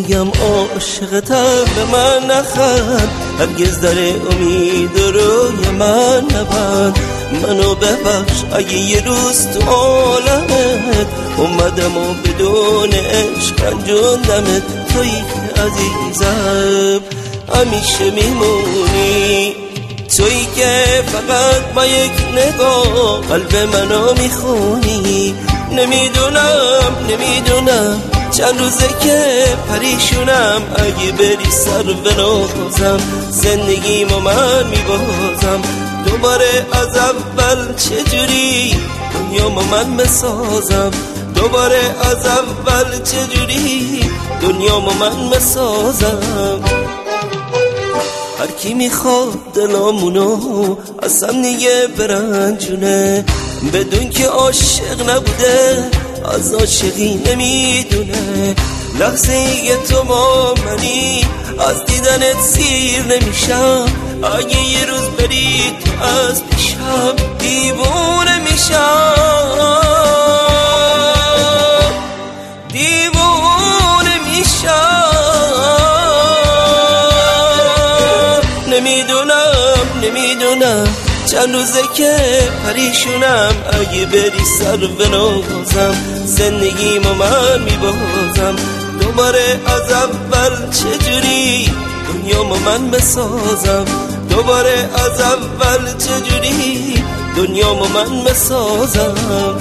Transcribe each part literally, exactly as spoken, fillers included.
میگم عاشقتم به من نخند، هرگز در امید روی من نبند. منو ببخش اگه یه روز تو عالمت اومدم و بدون عشق رنجوندمت. تویی که عزیزم همیشه میمونی، تویی که فقط با یک نگاه قلب منو میخونی. نمیدونم نمیدونم چند روزه که پریشونم، اگه بری سر به نوزم زندگیمو من میبازم. دوباره از اول چجوری دنیامو من بسازم، دوباره از اول چجوری دنیامو من بسازم. هر کی میخواد دلامونو از هم دیگه برنجونه، بدون که عاشق نبوده از عاشقی نمیدونه. لحظه ای تو با منی از دیدنت سیر نمیشم، اگه یه روز بری تو از پیشم دیوونه میشم، دیوونه میشم. نمیدونم نمیدونم چند روزه که پریشونم، اگه بری سر به نوزم زندگیمو من میبازم. دوباره از اول چجوری دنیامو من بسازم، دوباره از اول چجوری دنیامو من بسازم.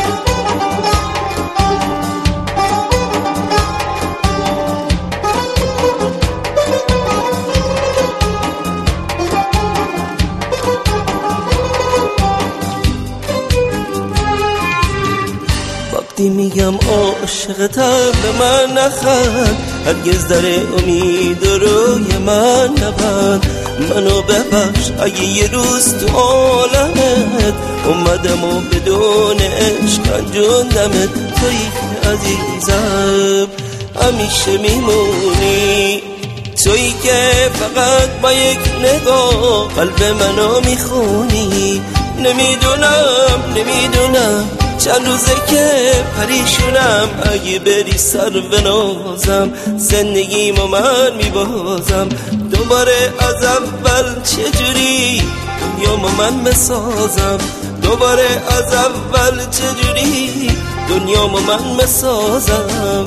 وقتی میگم عاشقتم به من نخند، هرگز در امید روی من نبند. منو ببخش اگه یه روز تو عالمت اومدم و بدون عشق رنجوندمت. تویی که عزیزم همیشه میمونی، تویی که فقط با یک نگاه قلب منو میخونی. نمیدونم نمیدونم چند روزه که پریشونم، اگه بری سر به نوزم زندگیمو من میبازم. دوباره از اول چجوری دنیامو من بسازم، دوباره از اول چجوری دنیامو من بسازم.